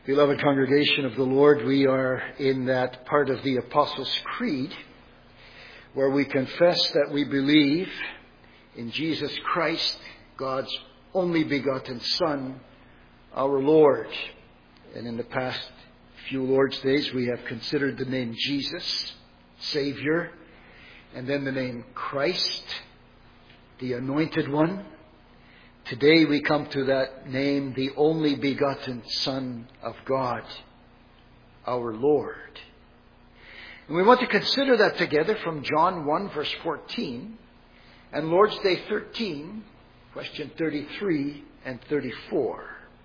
Beloved congregation of the Lord, we are in that part of the Apostles' Creed where we confess that we believe in Jesus Christ, God's only begotten Son, our Lord. And in the past few Lord's Days, we have considered the name Jesus, Savior, and then the name Christ, the Anointed One. Today we come to that name, the only begotten Son of God, our Lord. And we want to consider that together from John 1 verse 14 and Lord's Day 13, question 33 and 34.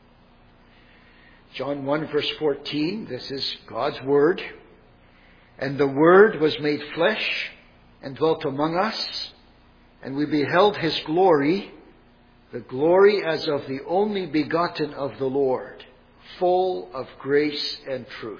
John 1 verse 14, this is God's Word. And the Word was made flesh and dwelt among us, and we beheld His glory, the glory as of the only begotten of the Lord, full of grace and truth.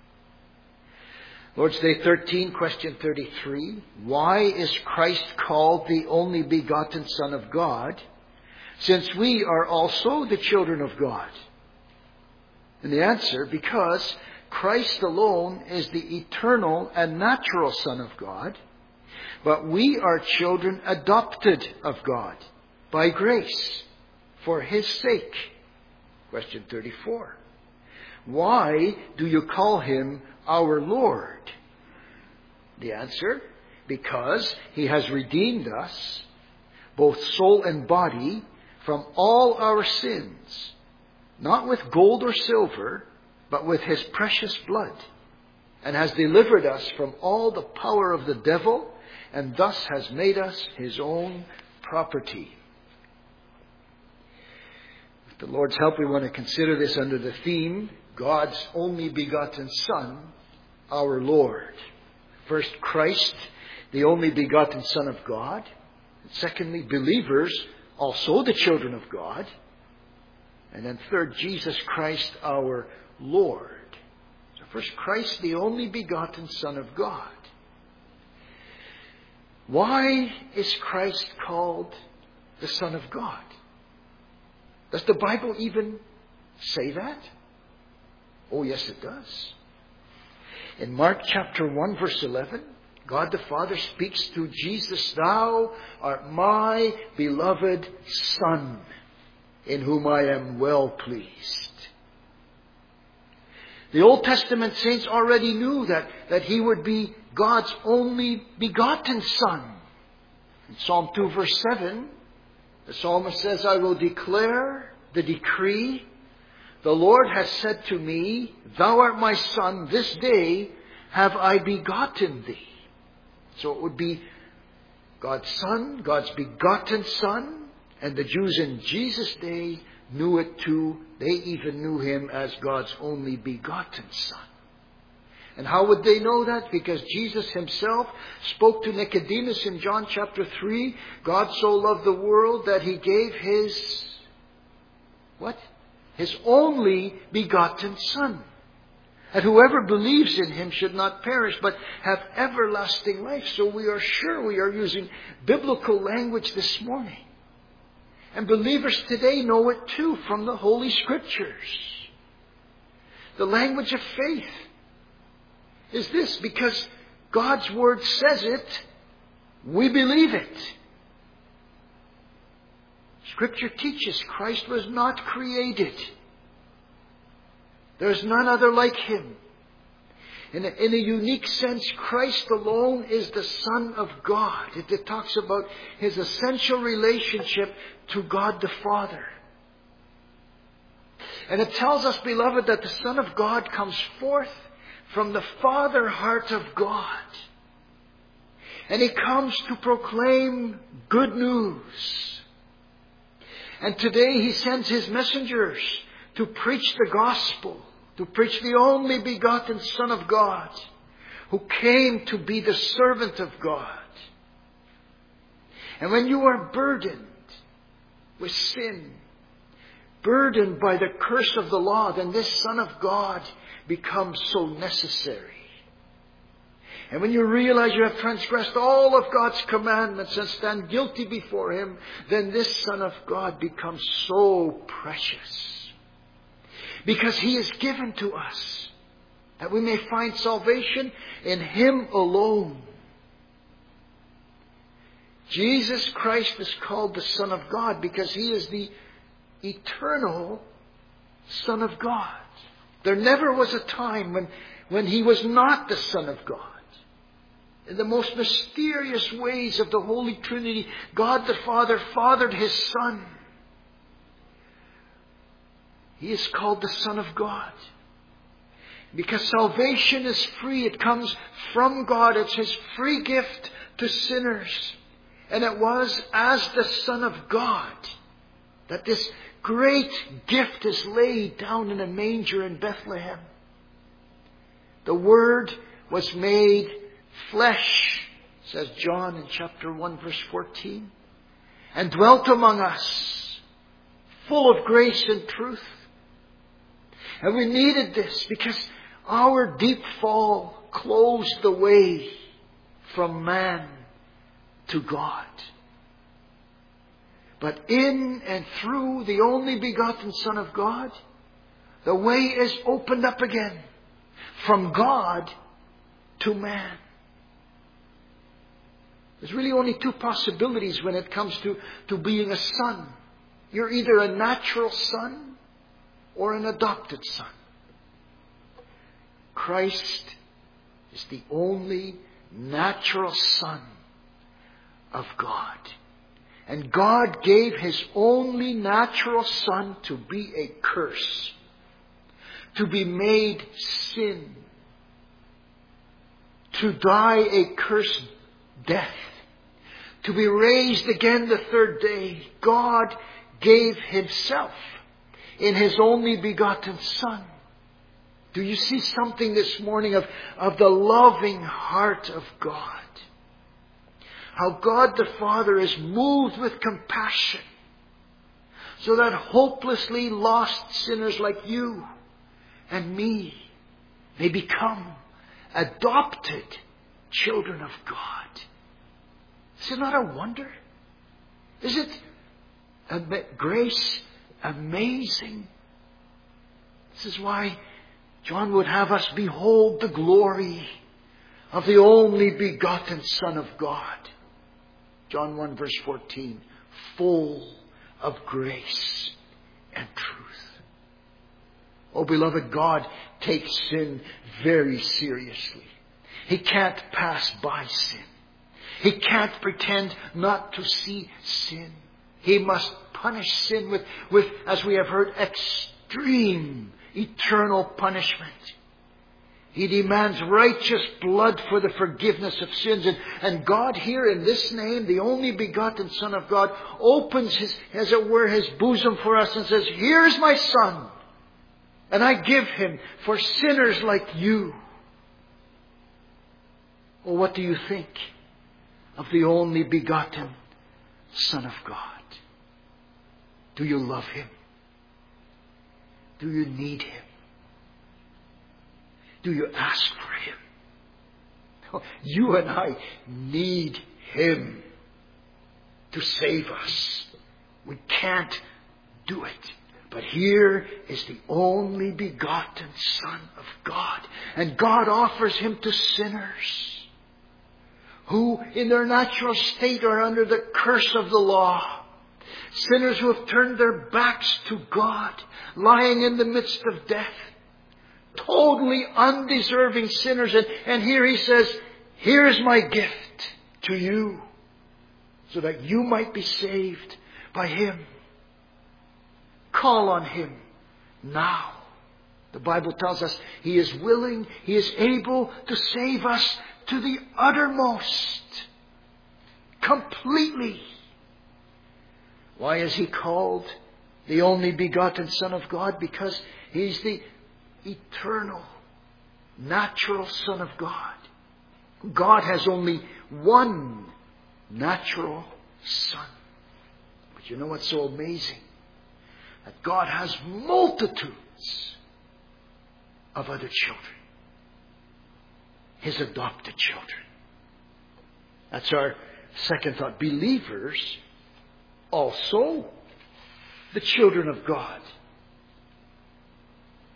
Lord's Day 13, question 33. Why is Christ called the only begotten Son of God, since we are also the children of God? And the answer, because Christ alone is the eternal and natural Son of God, but we are children adopted of God by grace, for His sake. Question 34. Why do you call Him our Lord? The answer, because He has redeemed us, both soul and body, from all our sins, not with gold or silver, but with His precious blood, and has delivered us from all the power of the devil, and thus has made us His own property. With the Lord's help, we want to consider this under the theme, God's only begotten Son, our Lord. First, Christ, the only begotten Son of God. And secondly, believers, also the children of God. And then third, Jesus Christ, our Lord. So first, Christ, the only begotten Son of God. Why is Christ called the Son of God? Does the Bible even say that? Oh, yes, it does. In Mark chapter 1, verse 11, God the Father speaks to Jesus, Thou art my beloved Son, in whom I am well pleased. The Old Testament saints already knew that He would be God's only begotten Son. In Psalm 2 verse 7, the psalmist says, I will declare the decree. The Lord has said to me, Thou art my Son, this day have I begotten thee. So it would be God's Son, God's begotten Son, and the Jews in Jesus' day knew it too. They even knew Him as God's only begotten Son. And how would they know that? Because Jesus Himself spoke to Nicodemus in John chapter 3. God so loved the world that He gave His, what? His only begotten Son. And whoever believes in Him should not perish, but have everlasting life. So we are sure we are using biblical language this morning. And believers today know it too from the Holy Scriptures. The language of faith is this, because God's Word says it, we believe it. Scripture teaches Christ was not created. There's none other like Him. In a unique sense, Christ alone is the Son of God. It talks about His essential relationship to God the Father. And it tells us, beloved, that the Son of God comes forth from the Father heart of God. And He comes to proclaim good news. And today He sends His messengers to preach the gospel, to preach the only begotten Son of God, who came to be the servant of God. And when you are burdened with sin, burdened by the curse of the law, then this Son of God becomes so necessary. And when you realize you have transgressed all of God's commandments and stand guilty before Him, then this Son of God becomes so precious. because He is given to us, that we may find salvation in Him alone. Jesus Christ is called the Son of God because He is the eternal Son of God. There never was a time when He was not the Son of God. In the most mysterious ways of the Holy Trinity, God the Father fathered His Son. He is called the Son of God. Because salvation is free. It comes from God. It's His free gift to sinners. And it was as the Son of God that this great gift is laid down in a manger in Bethlehem. The Word was made flesh, says John in chapter 1 verse 14, and dwelt among us, full of grace and truth. And we needed this because our deep fall closed the way from man to God. But in and through the only begotten Son of God, the way is opened up again from God to man. There's really only two possibilities when it comes to being a son. You're either a natural son or an adopted son. Christ is the only natural Son of God. And God gave His only natural Son to be a curse, to be made sin, to die a cursed death, to be raised again the third day. God gave Himself in His only begotten Son. Do you see something this morning of the loving heart of God? How God the Father is moved with compassion so that hopelessly lost sinners like you and me may become adopted children of God. Is it not a wonder? Is it grace amazing? This is why John would have us behold the glory of the only begotten Son of God. John 1 verse 14, full of grace and truth. Oh, beloved, God takes sin very seriously. He can't pass by sin. He can't pretend not to see sin. He must punish sin with, as we have heard, extreme eternal punishment. He demands righteous blood for the forgiveness of sins. And God here in this name, the only begotten Son of God, opens His, as it were, His bosom for us and says, here's my Son. And I give Him for sinners like you. Well, what do you think of the only begotten Son of God? Do you love Him? Do you need Him? Do you ask for Him? Oh, you and I need Him to save us. We can't do it. But here is the only begotten Son of God. And God offers Him to sinners who in their natural state are under the curse of the law. Sinners who have turned their backs to God, lying in the midst of death. Totally undeserving sinners. And here He says, here's my gift to you so that you might be saved by Him. Call on Him now. The Bible tells us He is willing, He is able to save us to the uttermost. Completely. Why is He called the only begotten Son of God? Because He's the eternal, natural Son of God. God has only one natural Son. But you know what's so amazing? That God has multitudes of other children. His adopted children. That's our second thought. Believers, also the children of God.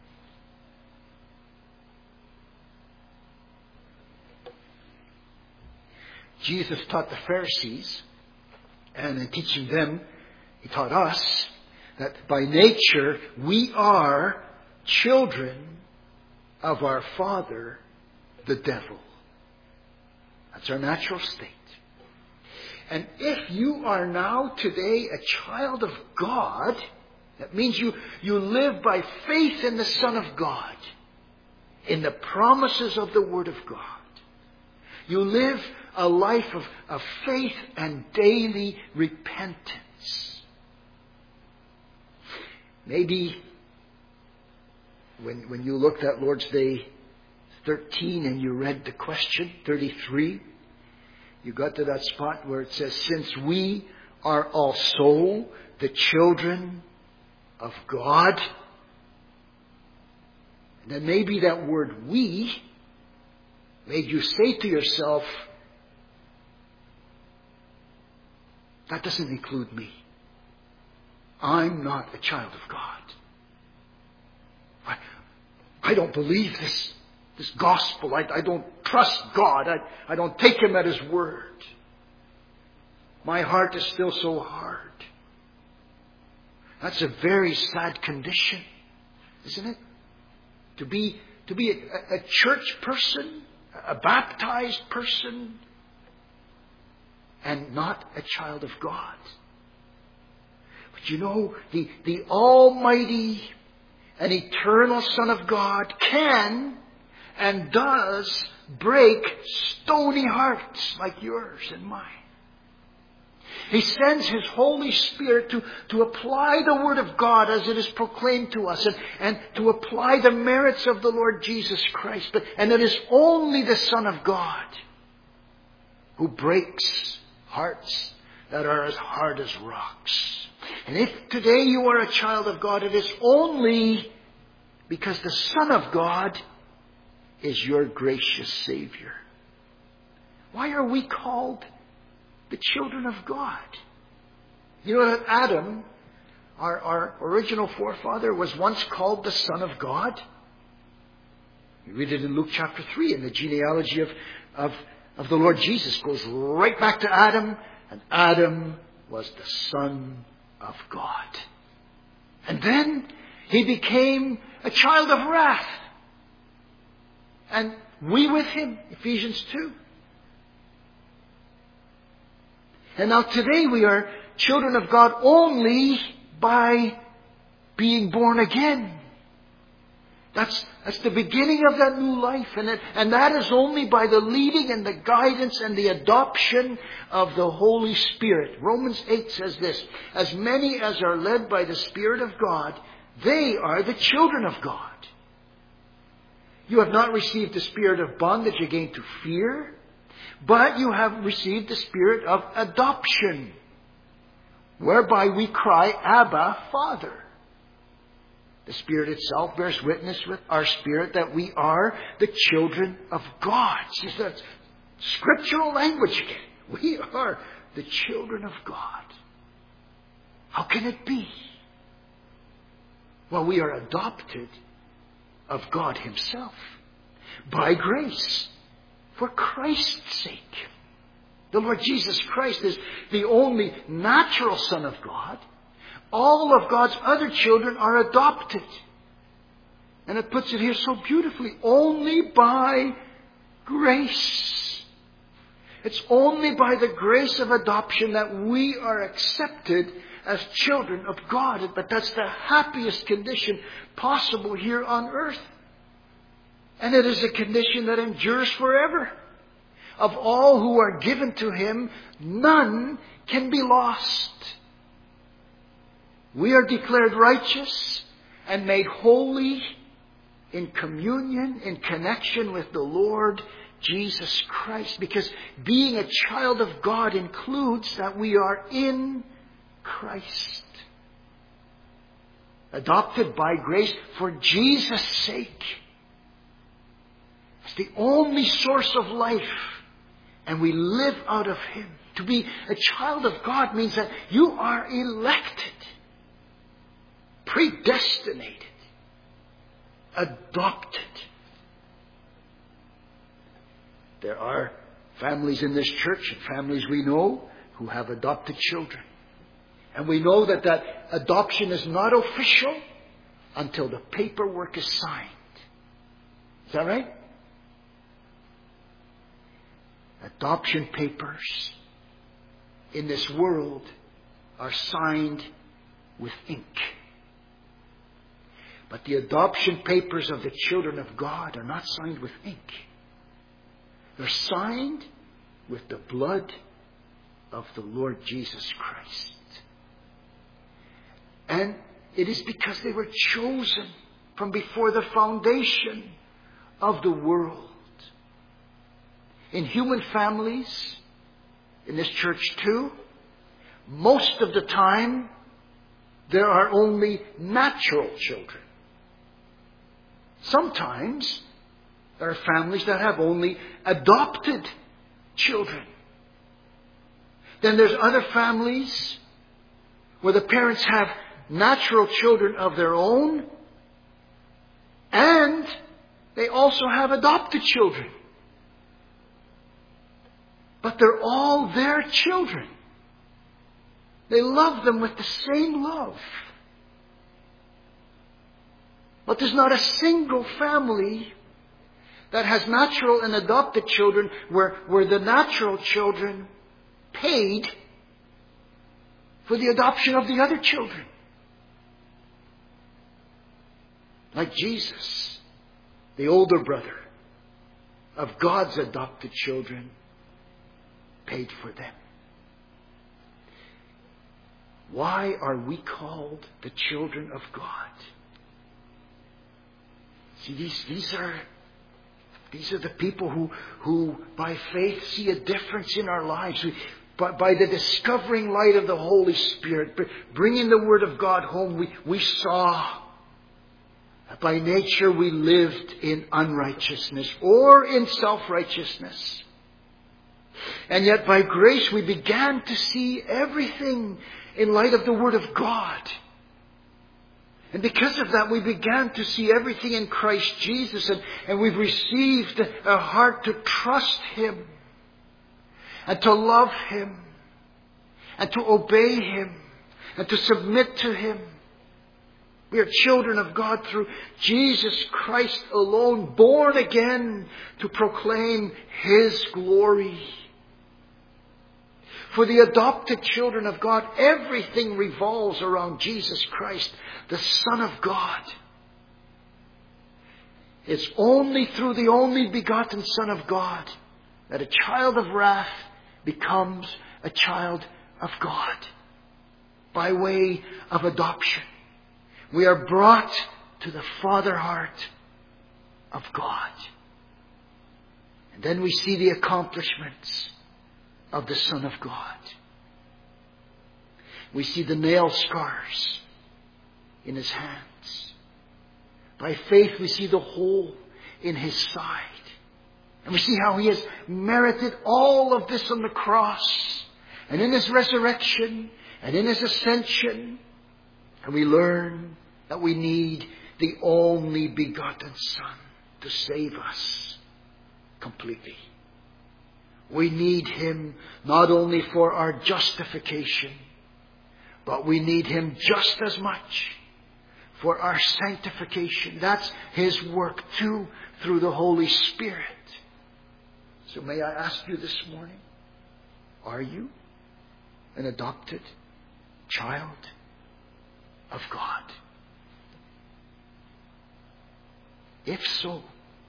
Jesus taught the Pharisees, and in teaching them, He taught us that by nature we are children of our father, the devil. That's our natural state. And if you are now today a child of God, that means you live by faith in the Son of God, in the promises of the Word of God. You live a life of faith and daily repentance. Maybe when you looked at Lord's Day 13 and you read the question, 33, you got to that spot where it says, since we are also the children of God. And then maybe that word we made you say to yourself, that doesn't include me. I'm not a child of God. I don't believe this gospel. I don't trust God. I don't take Him at His word. My heart is still so hard. That's a very sad condition, isn't it? To be a church person, a baptized person, and not a child of God. But you know, the Almighty and eternal Son of God can and does break stony hearts like yours and mine. He sends His Holy Spirit to apply the Word of God as it is proclaimed to us and to apply the merits of the Lord Jesus Christ. And it is only the Son of God who breaks hearts that are as hard as rocks. And if today you are a child of God, it is only because the Son of God is your gracious Savior. Why are we called the children of God? You know that Adam, our original forefather, was once called the Son of God? You read it in Luke chapter 3, and the genealogy of the Lord Jesus goes right back to Adam, and Adam was the Son of God. And then he became a child of wrath. And we with him, Ephesians 2. And now today we are children of God only by being born again. That's the beginning of that new life. And that is only by the leading and the guidance and the adoption of the Holy Spirit. Romans 8 says this, as many as are led by the Spirit of God, they are the children of God. You have not received the spirit of bondage again to fear, but you have received the spirit of adoption, whereby we cry, Abba, Father. The Spirit itself bears witness with our spirit that we are the children of God. See, that's scriptural language again. We are the children of God. How can it be? Well, we are adopted of God Himself by grace for Christ's sake. The Lord Jesus Christ is the only natural Son of God. All of God's other children are adopted. And it puts it here so beautifully. Only by grace. It's only by the grace of adoption that we are accepted as children of God. But that's the happiest condition possible here on earth. And it is a condition that endures forever. Of all who are given to Him, none can be lost. We are declared righteous and made holy in communion, in connection with the Lord Jesus Christ. Because being a child of God includes that we are in Christ. Adopted by grace for Jesus' sake. It's the only source of life. And we live out of Him. To be a child of God means that you are elected, predestinated, adopted. There are families in this church and families we know who have adopted children. And we know that that adoption is not official until the paperwork is signed. Is that right? Adoption papers in this world are signed with ink. But the adoption papers of the children of God are not signed with ink. They're signed with the blood of the Lord Jesus Christ. And it is because they were chosen from before the foundation of the world. In human families, in this church too, most of the time there are only natural children. Sometimes there are families that have only adopted children. Then there's other families where the parents have natural children of their own, and they also have adopted children. But they're all their children. They love them with the same love. But there's not a single family that has natural and adopted children where the natural children paid for the adoption of the other children. Like Jesus, the older brother of God's adopted children, paid for them. Why are we called the children of God? See, these are the people who by faith see a difference in our lives. By the discovering light of the Holy Spirit, bringing the Word of God home, we saw that by nature we lived in unrighteousness or in self-righteousness. And yet by grace we began to see everything in light of the Word of God. And because of that, we began to see everything in Christ Jesus. And we've received a heart to trust Him. And to love Him. And to obey Him. And to submit to Him. We are children of God through Jesus Christ alone. Born again to proclaim His glory. For the adopted children of God, everything revolves around Jesus Christ, the Son of God. It's only through the only begotten Son of God that a child of wrath becomes a child of God by way of adoption. We are brought to the Father heart of God. And then we see the accomplishments of the Son of God. We see the nail scars in His hands. By faith we see the hole in His side. And we see how He has merited all of this on the cross. And in His resurrection and in His ascension. And we learn that we need the only begotten Son to save us completely. We need Him not only for our justification, but we need Him just as much for our sanctification. That's His work too, through the Holy Spirit. So may I ask you this morning, are you an adopted child of God? If so,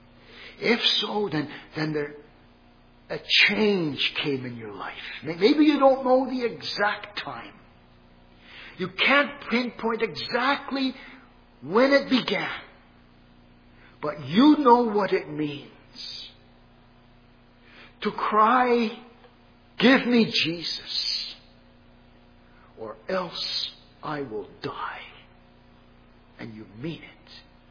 then a change came in your life. Maybe you don't know the exact time. You can't pinpoint exactly when it began. But you know what it means to cry, "Give me Jesus, or else I will die." And you mean it.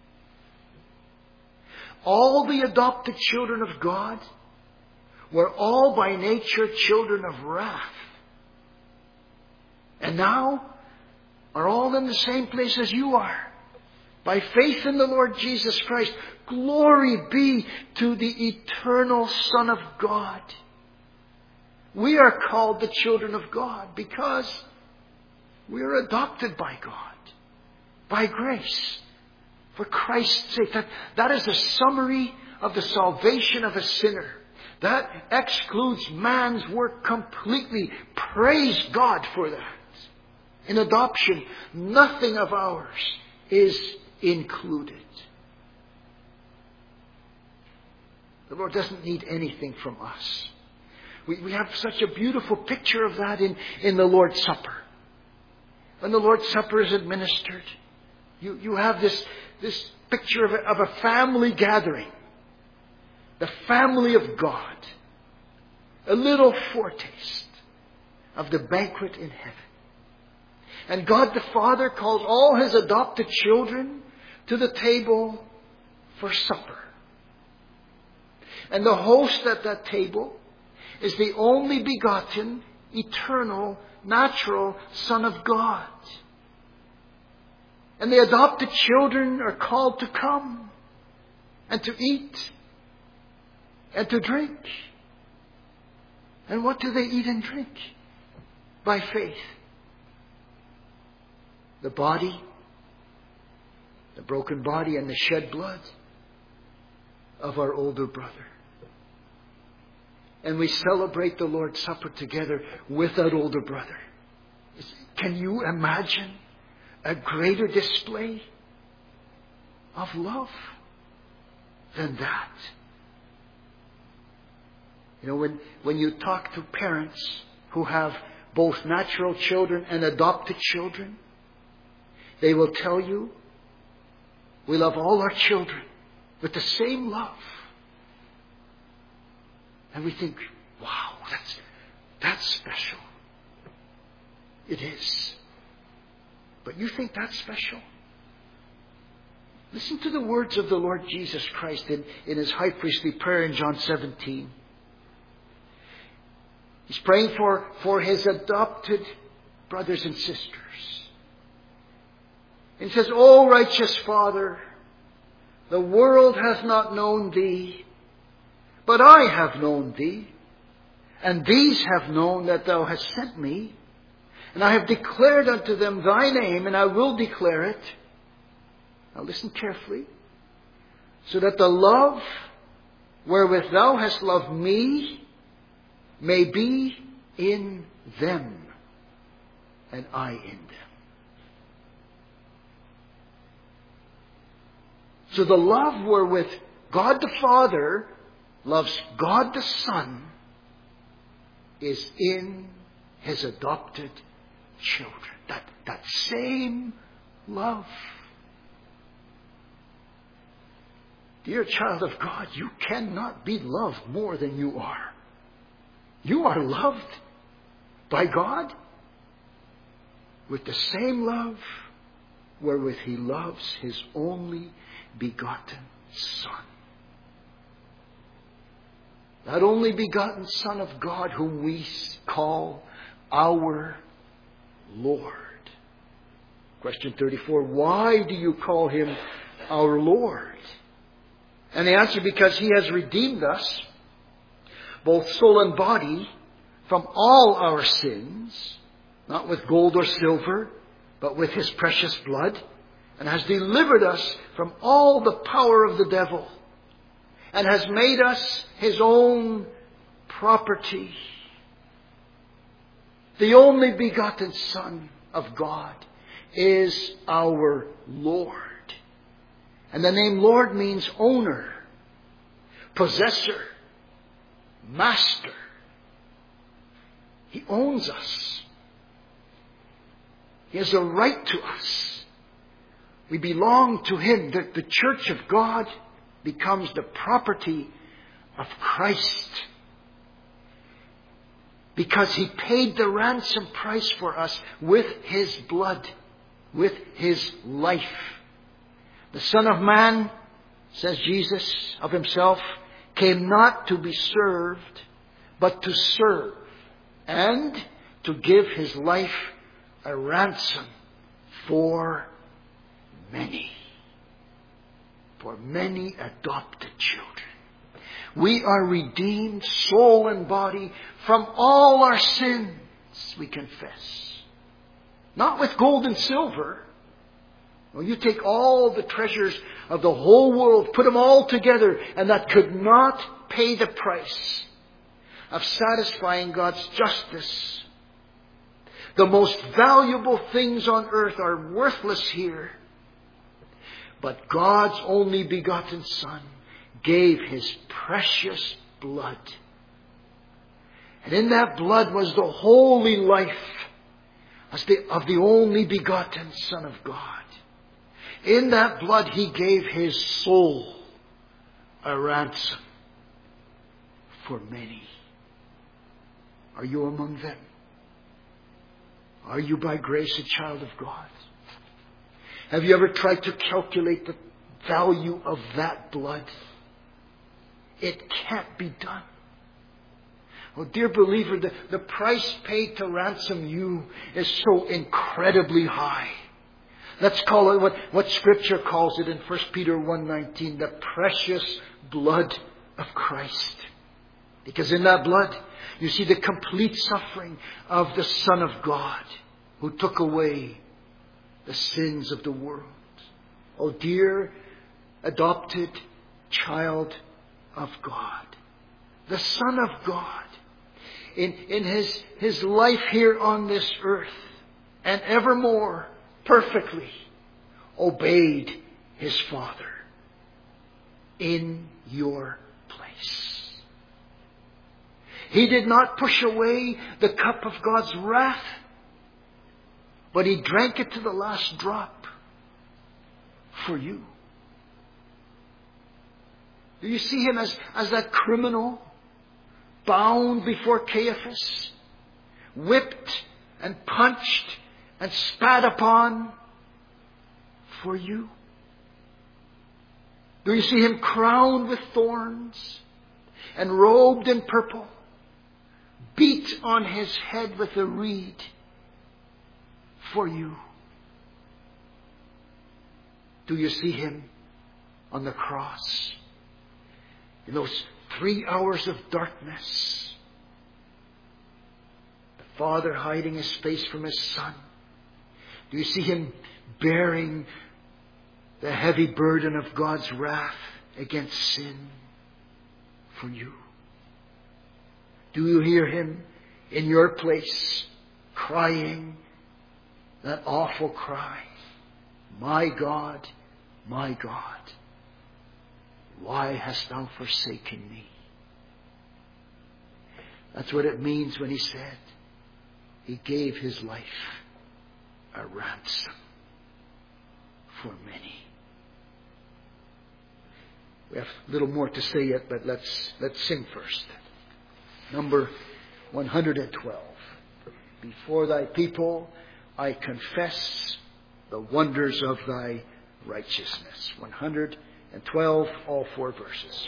All the adopted children of God were all by nature children of wrath. And now are all in the same place as you are. By faith in the Lord Jesus Christ, glory be to the eternal Son of God. We are called the children of God because we are adopted by God, by grace, for Christ's sake. That is the summary of the salvation of a sinner. That excludes man's work completely. Praise God for that. In adoption, nothing of ours is included. The Lord doesn't need anything from us. We have such a beautiful picture of that in the Lord's Supper. When the Lord's Supper is administered, you have this picture of a family gathering. The family of God. A little foretaste of the banquet in heaven. And God the Father calls all His adopted children to the table for supper. And the host at that table is the only begotten, eternal, natural Son of God. And the adopted children are called to come and to eat and to drink. And what do they eat and drink? By faith. The body, the broken body and the shed blood of our older brother. And we celebrate the Lord's Supper together with that older brother. Can you imagine a greater display of love than that? You know, when you talk to parents who have both natural children and adopted children, they will tell you, we love all our children with the same love. And we think, wow, that's special. It is. But you think that's special? Listen to the words of the Lord Jesus Christ in His high priestly prayer in John 17. He's praying for His adopted brothers and sisters. And he says, O righteous Father, the world hath not known Thee, but I have known Thee, and these have known that Thou hast sent me, and I have declared unto them Thy name, and I will declare it. Now listen carefully. So that the love wherewith Thou hast loved me may be in them, and I in them. So the love wherewith God the Father loves God the Son is in His adopted children. That same love. Dear child of God, you cannot be loved more than you are. You are loved by God with the same love wherewith He loves His only begotten Son. That only begotten Son of God whom we call our Lord. Question 34, why do you call Him our Lord? And the answer, because He has redeemed us, both soul and body, from all our sins, not with gold or silver, but with His precious blood, and has delivered us from all the power of the devil, and has made us His own property. The only begotten Son of God is our Lord. And the name Lord means owner, possessor, master. He owns us. He has a right to us. We belong to Him. The church of God becomes the property of Christ. Because He paid the ransom price for us with His blood, with His life. The Son of Man, says Jesus of Himself, came not to be served, but to serve, and to give His life a ransom for many. For many adopted children. We are redeemed, soul and body, from all our sins, we confess. Not with gold and silver. Well, you take all the treasures of the whole world, put them all together, and that could not pay the price of satisfying God's justice. The most valuable things on earth are worthless here. But God's only begotten Son gave His precious blood. And in that blood was the holy life of the only begotten Son of God. In that blood He gave His soul a ransom for many. Are you among them? Are you by grace a child of God? Have you ever tried to calculate the value of that blood? It can't be done. Oh, dear believer, the price paid to ransom you is so incredibly high. Let's call it what Scripture calls it in 1 Peter 1:19, the precious blood of Christ. Because in that blood, you see the complete suffering of the Son of God who took away the sins of the world. Oh, dear adopted child of God, the Son of God, in His life here on this earth and evermore perfectly obeyed His Father in your place. He did not push away the cup of God's wrath, but He drank it to the last drop for you. Do you see Him as that criminal bound before Caiaphas, whipped and punched and spat upon for you? Do you see Him crowned with thorns and robed in purple, beat on His head with a reed for you? Do you see Him on the cross in those 3 hours of darkness? The Father hiding His face from His Son. Do you see Him bearing the heavy burden of God's wrath against sin for you? Do you hear Him in your place crying that awful cry, my God, why hast Thou forsaken me? That's what it means when He said He gave His life a ransom for many. We have a little more to say yet, but let's sing first. Number 112. Before Thy people I confess the wonders of Thy righteousness. 112, all 4 verses.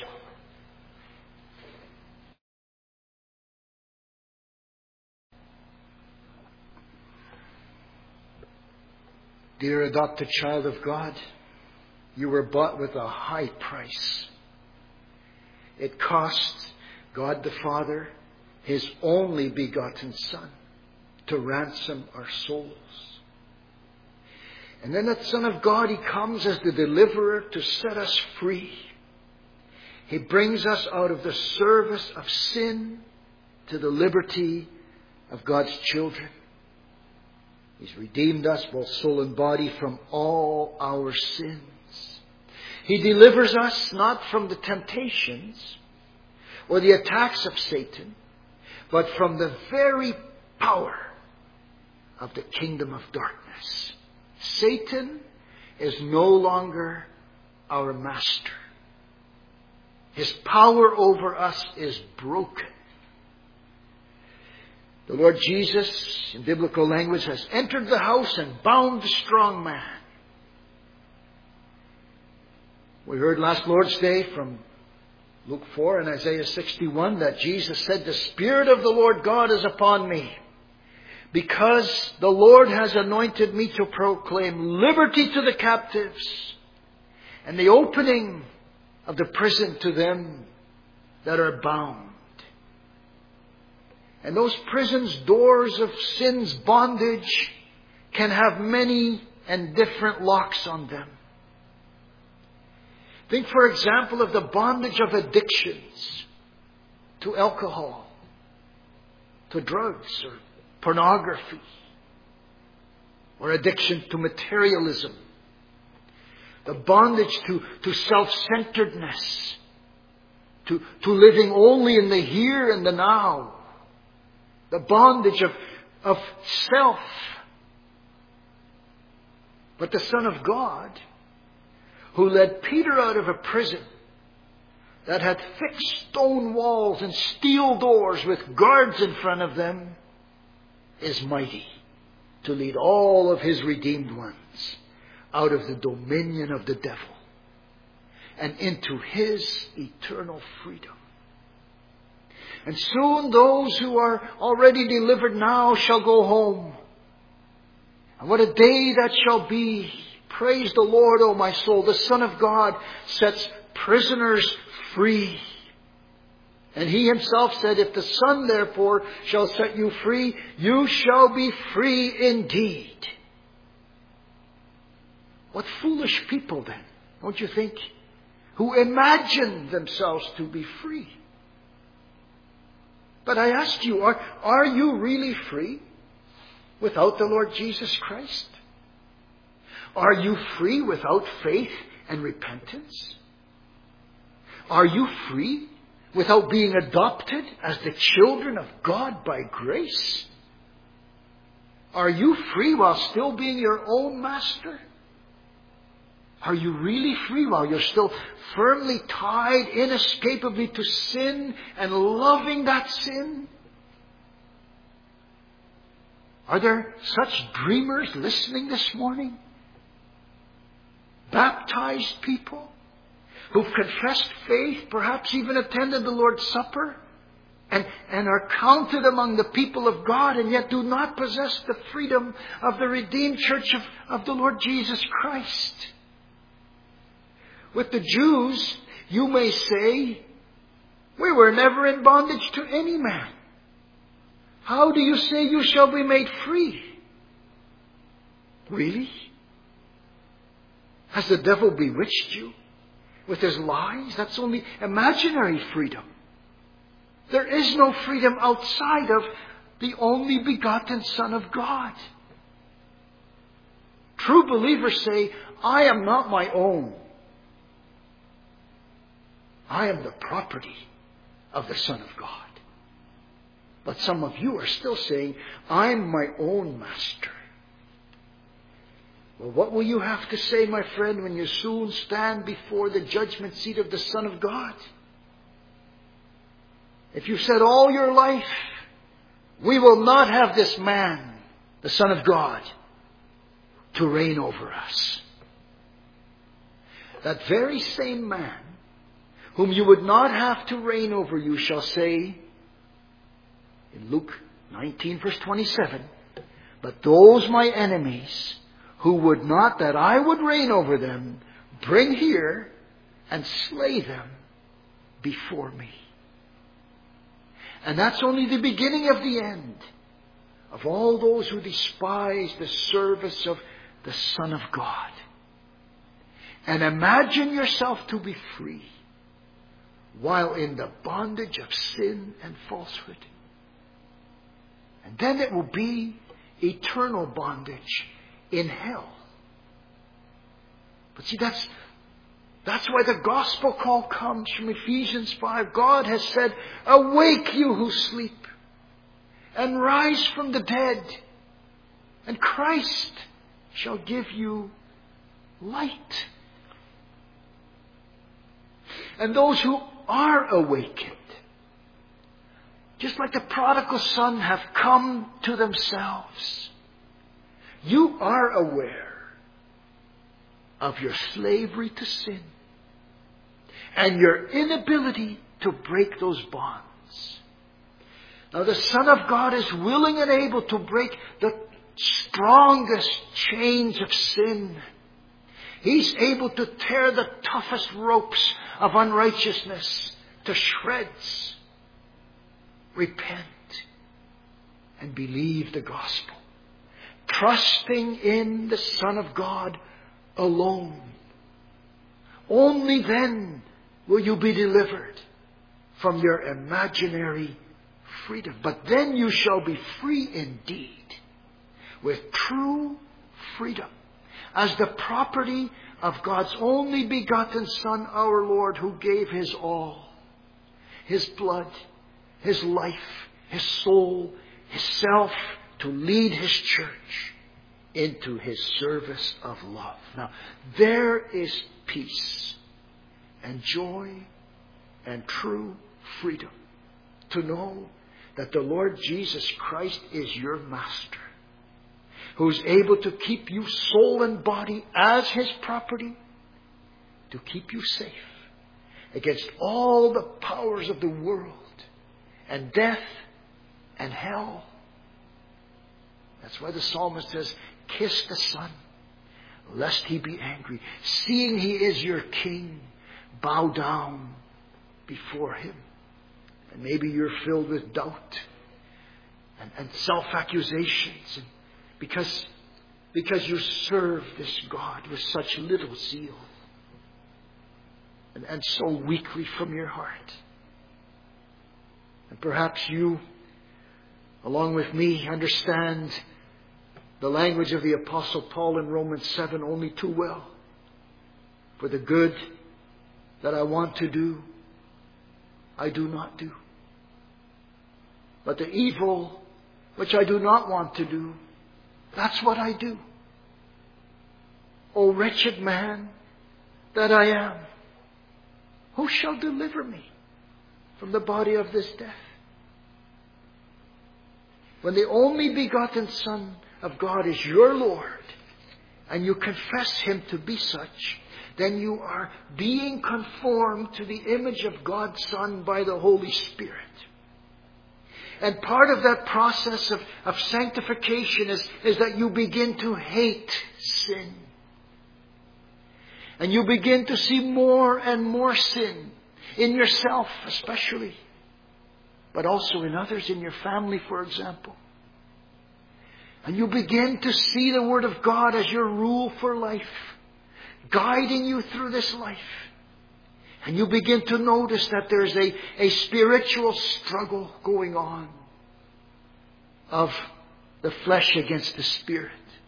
Dear adopted child of God, you were bought with a high price. It cost God the Father His only begotten Son to ransom our souls. And then that Son of God, He comes as the deliverer to set us free. He brings us out of the service of sin to the liberty of God's children. He's redeemed us, both soul and body, from all our sins. He delivers us not from the temptations or the attacks of Satan, but from the very power of the kingdom of darkness. Satan is no longer our master. His power over us is broken. The Lord Jesus, in biblical language, has entered the house and bound the strong man. We heard last Lord's Day from Luke 4 and Isaiah 61 that Jesus said, the Spirit of the Lord God is upon me, because the Lord has anointed me to proclaim liberty to the captives and the opening of the prison to them that are bound. And those prison's doors of sin's bondage can have many and different locks on them. Think, for example, of the bondage of addictions to alcohol, to drugs, or pornography, or addiction to materialism. The bondage to self-centeredness, to living only in the here and the now. The bondage of self. But the Son of God, who led Peter out of a prison that had thick stone walls and steel doors with guards in front of them, is mighty to lead all of His redeemed ones out of the dominion of the devil and into His eternal freedom. And soon those who are already delivered now shall go home. And what a day that shall be. Praise the Lord, O my soul. The Son of God sets prisoners free. And He Himself said, if the Son therefore shall set you free, you shall be free indeed. What foolish people then, don't you think, who imagine themselves to be free. But I ask you, are you really free without the Lord Jesus Christ? Are you free without faith and repentance? Are you free without being adopted as the children of God by grace? Are you free while still being your own master? Are you really free while you're still firmly tied inescapably to sin and loving that sin? Are there such dreamers listening this morning? Baptized people who've confessed faith, perhaps even attended the Lord's Supper, and are counted among the people of God, and yet do not possess the freedom of the redeemed church of the Lord Jesus Christ. With the Jews, you may say, we were never in bondage to any man. How do you say you shall be made free? Really? Has the devil bewitched you with his lies? That's only imaginary freedom. There is no freedom outside of the only begotten Son of God. True believers say, I am not my own. I am the property of the Son of God. But some of you are still saying, I'm my own master. Well, what will you have to say, my friend, when you soon stand before the judgment seat of the Son of God? If you said all your life, we will not have this man, the Son of God, to reign over us. That very same man, whom you would not have to reign over you, shall say, in Luke 19 verse 27, but those my enemies, who would not that I would reign over them, bring here and slay them before me. And that's only the beginning of the end of all those who despise the service of the Son of God. And imagine yourself to be free while in the bondage of sin and falsehood. And then it will be eternal bondage in hell. But see, that's why the gospel call comes from Ephesians 5. God has said, awake you who sleep, and rise from the dead, and Christ shall give you light. And those who are awakened, just like the prodigal son, have come to themselves. You are aware of your slavery to sin and your inability to break those bonds. Now the Son of God is willing and able to break the strongest chains of sin. He's able to tear the toughest ropes of unrighteousness to shreds. Repent and believe the gospel, trusting in the Son of God alone. Only then will you be delivered from your imaginary freedom. But then you shall be free indeed, with true freedom, as the property of God's only begotten Son, our Lord, who gave His all, His blood, His life, His soul, His self, to lead His church into His service of love. Now, there is peace and joy and true freedom to know that the Lord Jesus Christ is your Master, who's able to keep you soul and body as His property, to keep you safe against all the powers of the world and death and hell. That's why the psalmist says, kiss the Son, lest He be angry. Seeing He is your King, bow down before Him. And maybe you're filled with doubt and self-accusations, and because you serve this God with such little zeal and so weakly from your heart. And perhaps you, along with me, understand the language of the Apostle Paul in Romans 7 only too well. For the good that I want to do, I do not do. But the evil which I do not want to do, that's what I do. O wretched man that I am, who shall deliver me from the body of this death? When the only begotten Son of God is your Lord, and you confess Him to be such, then you are being conformed to the image of God's Son by the Holy Spirit. And part of that process of sanctification is that you begin to hate sin. And you begin to see more and more sin in yourself especially, but also in others, in your family, for example. And you begin to see the Word of God as your rule for life, guiding you through this life. And you begin to notice that there's a spiritual struggle going on of the flesh against the Spirit.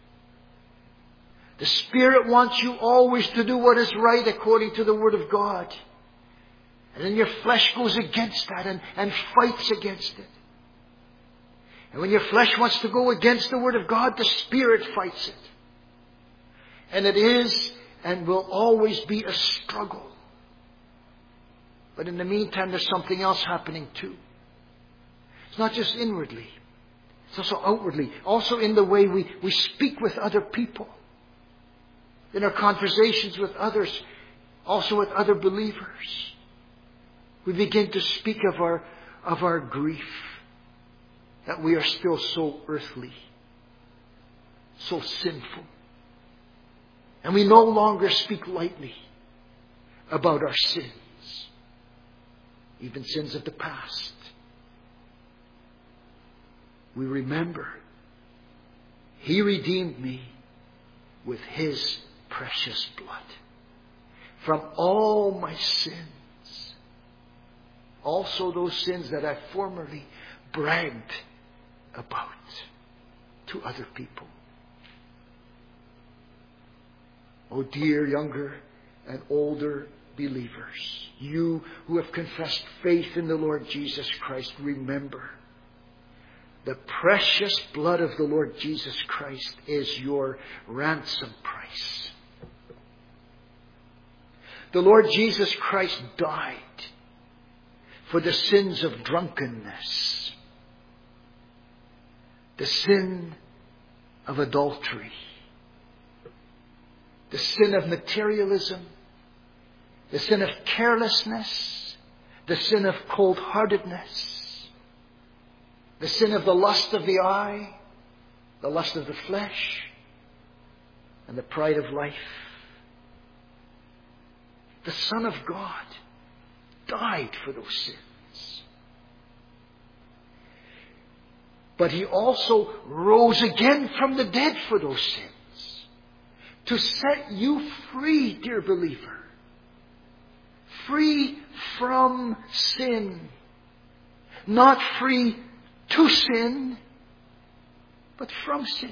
The Spirit wants you always to do what is right according to the Word of God. And then your flesh goes against that and fights against it. And when your flesh wants to go against the Word of God, the Spirit fights it. And it is and will always be a struggle. But in the meantime, there's something else happening too. It's not just inwardly. It's also outwardly. Also in the way we speak with other people. In our conversations with others. Also with other believers. We begin to speak of our grief. That we are still so earthly. So sinful. And we no longer speak lightly about our sins. Even sins of the past. We remember He redeemed me with His precious blood from all my sins. Also those sins that I formerly bragged about to other people. Oh dear younger and older believers, you who have confessed faith in the Lord Jesus Christ, remember the precious blood of the Lord Jesus Christ is your ransom price. The Lord Jesus Christ died for the sins of drunkenness, the sin of adultery, the sin of materialism, the sin of carelessness, the sin of cold-heartedness, the sin of the lust of the eye, the lust of the flesh, and the pride of life. The Son of God died for those sins. But He also rose again from the dead for those sins. To set you free, dear believer. Free from sin. Not free to sin, but from sin.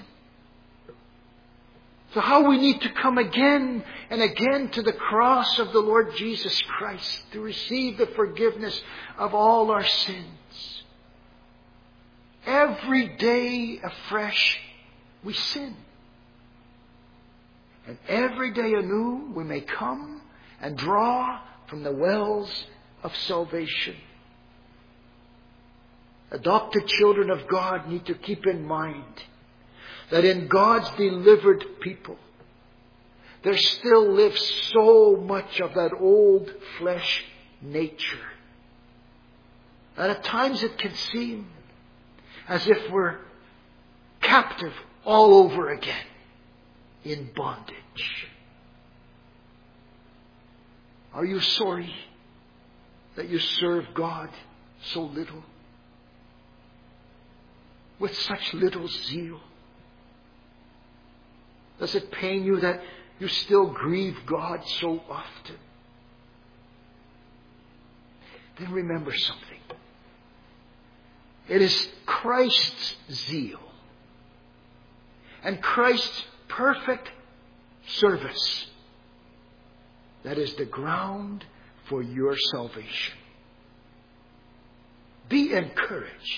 So how we need to come again and again to the cross of the Lord Jesus Christ to receive the forgiveness of all our sins. Every day afresh we sin. And every day anew we may come and draw from the wells of salvation. Adopted children of God need to keep in mind that in God's delivered people, there still lives so much of that old flesh nature. And at times it can seem as if we're captive all over again in bondage. Are you sorry that you serve God so little? With such little zeal? Does it pain you that you still grieve God so often? Then remember something. It is Christ's zeal and Christ's perfect service that is the ground for your salvation. Be encouraged.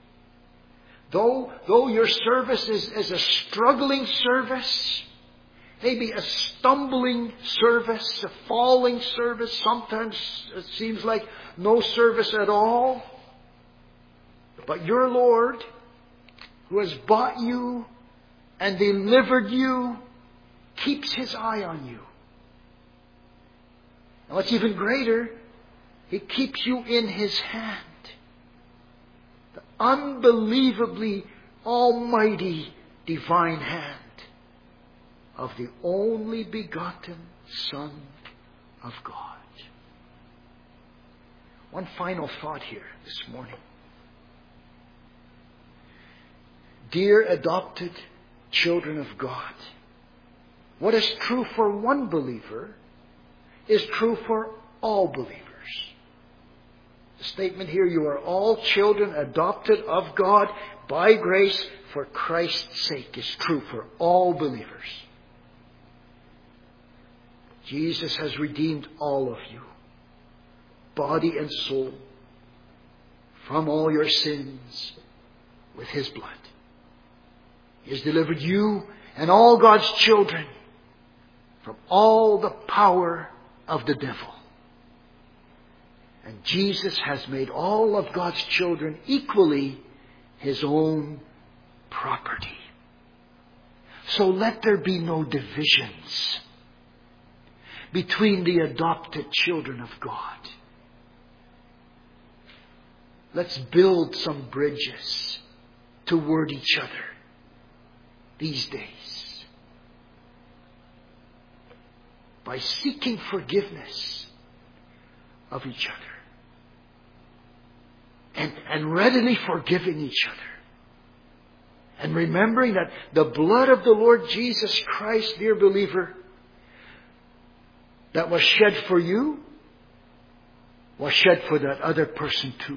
Though your service is a struggling service, maybe a stumbling service, a falling service, sometimes it seems like no service at all. But your Lord, who has bought you and delivered you, keeps His eye on you. And what's even greater, He keeps you in His hand. The unbelievably almighty divine hand of the only begotten Son of God. One final thought here this morning. Dear adopted children of God, what is true for one believer is true for all believers. The statement here, you are all children adopted of God by grace for Christ's sake, is true for all believers. Jesus has redeemed all of you, body and soul, from all your sins with His blood. He has delivered you and all God's children from all the power of the devil. And Jesus has made all of God's children equally His own property. So let there be no divisions between the adopted children of God. Let's build some bridges toward each other these days by seeking forgiveness of each other and readily forgiving each other. And remembering that the blood of the Lord Jesus Christ, dear believer, that was shed for you, was shed for that other person too.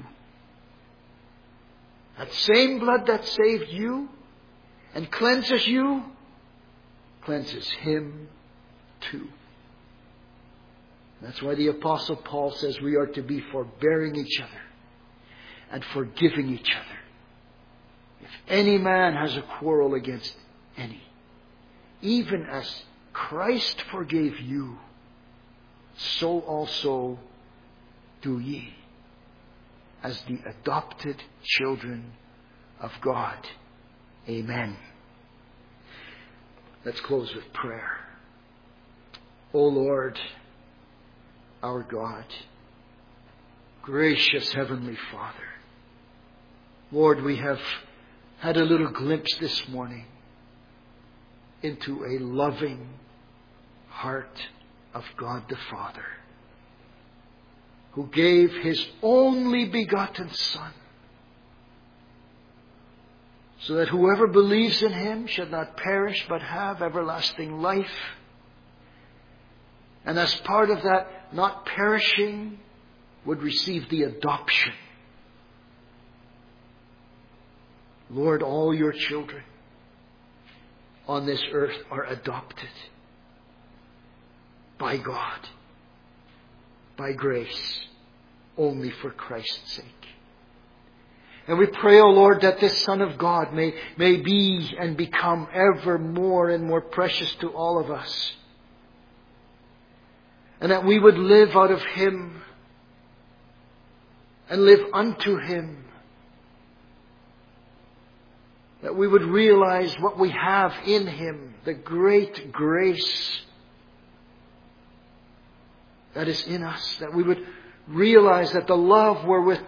That same blood that saved you and cleanses you, cleanses him too. That's why the Apostle Paul says we are to be forbearing each other and forgiving each other. If any man has a quarrel against any, even as Christ forgave you, so also do ye, as the adopted children of God. Amen. Let's close with prayer. O Lord, our God, gracious Heavenly Father, Lord, we have had a little glimpse this morning into a loving heart of God the Father. who gave His only begotten Son, so that whoever believes in Him should not perish but have everlasting life. And as part of that not perishing, would receive the adoption. Lord, all your children on this earth are adopted by God, by grace, only for Christ's sake. And we pray, O Lord, that this Son of God may be and become ever more and more precious to all of us. And that we would live out of Him and live unto Him. That we would realize what we have in Him, the great grace that is in us. That we would realize that the love wherewith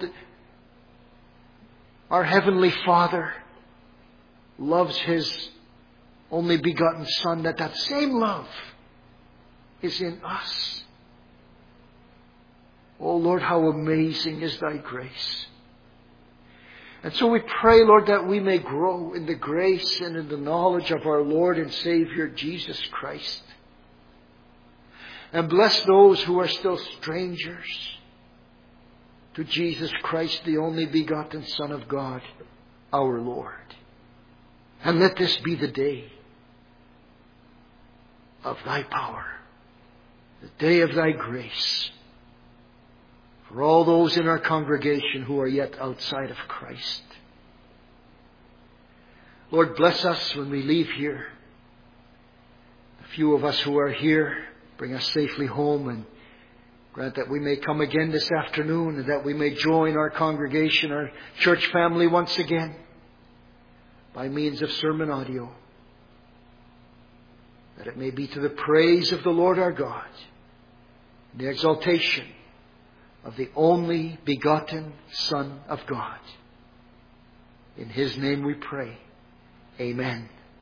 our Heavenly Father loves His only begotten Son, that same love is in us. Oh Lord, how amazing is Thy grace. And so we pray, Lord, that we may grow in the grace and in the knowledge of our Lord and Savior Jesus Christ. And bless those who are still strangers to Jesus Christ, the only begotten Son of God, our Lord. And let this be the day of Thy power, the day of Thy grace, for all those in our congregation who are yet outside of Christ. Lord, bless us when we leave here. The few of us who are here, bring us safely home, and grant that we may come again this afternoon and that we may join our congregation, our church family once again by means of sermon audio. That it may be to the praise of the Lord our God, the exaltation of the only begotten Son of God. In His name we pray. Amen.